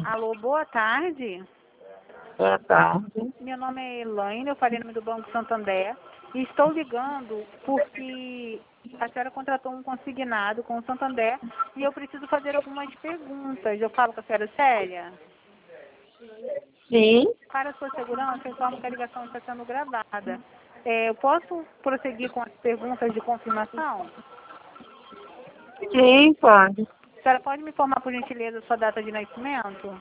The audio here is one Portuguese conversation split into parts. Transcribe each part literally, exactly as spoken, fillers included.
Alô, boa tarde. Boa tarde. Meu nome é Elaine, eu falei em nome do Banco Santander e estou ligando porque a senhora contratou um consignado com o Santander e eu preciso fazer algumas perguntas. Eu falo com a senhora Célia? Sim, Para a sua segurança, eu informo que a ligação está sendo gravada. É, eu posso prosseguir com as perguntas de confirmação? sim, pode. A senhora pode me informar, por gentileza, a sua data de nascimento?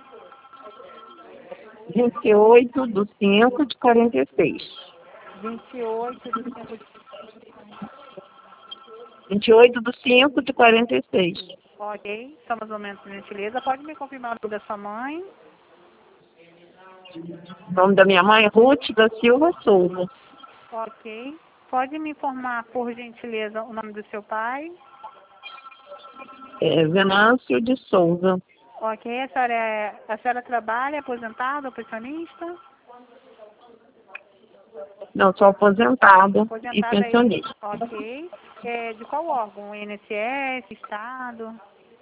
vinte e oito de cinco de quarenta e seis. vinte e oito de cinco de... vinte e oito de cinco de quarenta e seis. Ok, só mais ou menos, por gentileza. Pode me confirmar o nome da sua mãe? O nome da minha mãe é Ruth da Silva Souza. Ok. Pode me informar, por gentileza, o nome do seu pai? É Venâncio de Souza. Ok. A senhora, é, a senhora trabalha, aposentada, ou pensionista? Não, sou aposentada e Aposentada aí. pensionista. Ok. É, de qual órgão? I N S S, Estado?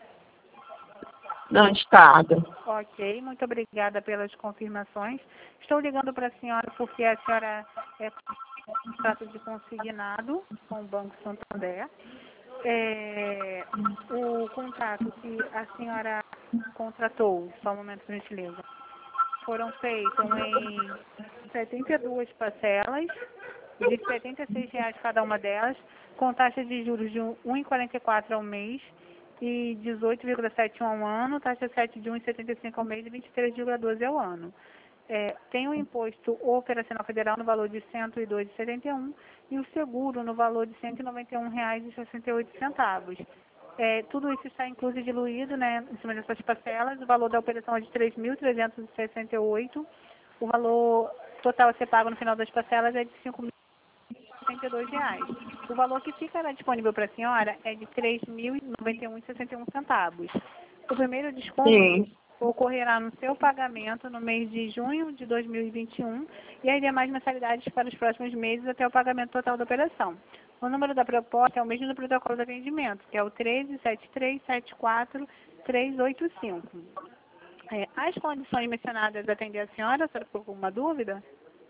Não, estado. Ok. Muito obrigada pelas confirmações. Estou ligando para a senhora porque a senhora é contrato de consignado com o Banco Santander. É, o contrato que a senhora contratou, só um momento, por gentileza, foram feitos em setenta e duas parcelas, de setenta e seis reais cada uma delas, com taxa de juros de um vírgula quarenta e quatro ao mês e dezoito vírgula setenta e um ao ano, taxa sete de um vírgula setenta e cinco ao mês e vinte e três vírgula doze ao ano. É, tem o imposto operacional federal no valor de cento e dois vírgula setenta e um e o seguro no valor de cento e noventa e um reais e sessenta e oito centavos. É, tudo isso está incluso e diluído, né, em cima dessas parcelas. O valor da operação é de três mil trezentos e sessenta e oito. O valor total a ser pago no final das parcelas é de cinco mil e setenta e dois reais. O valor que ficará disponível para a senhora é de três mil e noventa e um reais e sessenta e um centavos. O primeiro desconto Sim, ocorrerá no seu pagamento no mês de junho de dois mil e vinte e um e aí demais mensalidades para os próximos meses até o pagamento total da operação. O número da proposta é o mesmo do protocolo de atendimento, que é o treze sete três sete quatro três oito cinco. É, as condições mencionadas atender a senhora, a senhora ficou com alguma dúvida?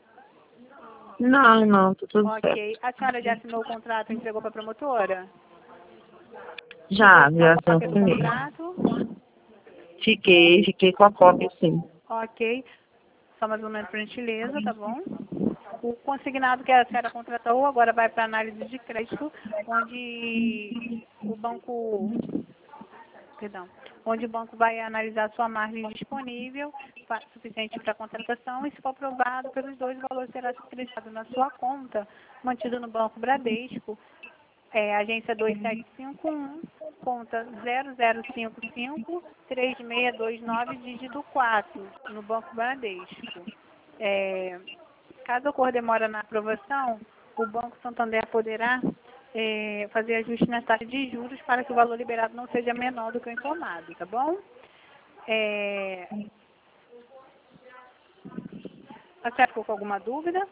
não, não, tá tudo certo. Ok. A senhora já assinou o contrato e entregou para a promotora? Já, Ficou com a já cópia do assinei. contrato? Fiquei, fiquei com a cópia, sim. Ok. Só mais um momento, por gentileza, tá bom? O consignado que a senhora contratou agora vai para análise de crédito, onde o banco, perdão, onde o banco vai analisar sua margem disponível, fa- suficiente para a contratação, e se for aprovado pelos dois, o valor será acrescido na sua conta, mantido no Banco Bradesco, é, agência dois sete cinco um, conta zero zero cinco cinco três seis dois nove, dígito quatro, no Banco Bradesco. É, caso ocorra demora na aprovação, o Banco Santander poderá é, fazer ajuste na taxa de juros para que o valor liberado não seja menor do que o informado, tá bom? É, a senhora ficou com alguma dúvida?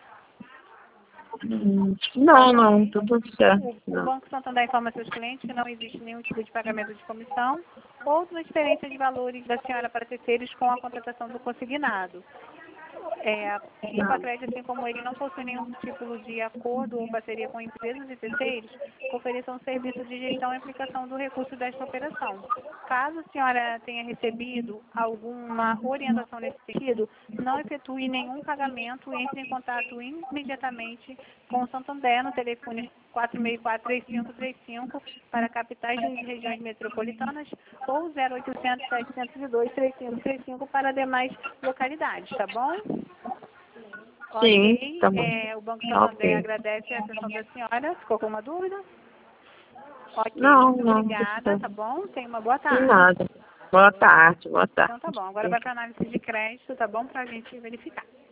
Hum, Não, não, tá tudo certo. O, o Não. Banco Santander informa seus clientes que não existe nenhum tipo de pagamento de comissão ou transferência de valores da senhora para terceiros com a contratação do consignado. É, o Pacred, assim como ele não possui nenhum tipo de acordo ou parceria com empresas e terceiros, ofereçam um serviço de gestão e aplicação do recurso desta operação. Caso a senhora tenha recebido alguma orientação nesse sentido, não efetue nenhum pagamento e entre em contato imediatamente com o Santander no telefone quatro seis quatro, três cinco três cinco para capitais e regiões metropolitanas ou zero oitocentos, setecentos e dois, três cinco três cinco para demais localidades, tá bom? Sim, Ok, tá bom. é, o Banco Santander Ok. agradece a atenção da senhora. Ficou com alguma dúvida? Ok, Não, muito não, tá obrigada, tá certo. bom? Tenha uma boa De tarde. nada. Boa tarde, boa Então tá tarde. bom, agora vai para análise de crédito, tá bom? Para a gente verificar.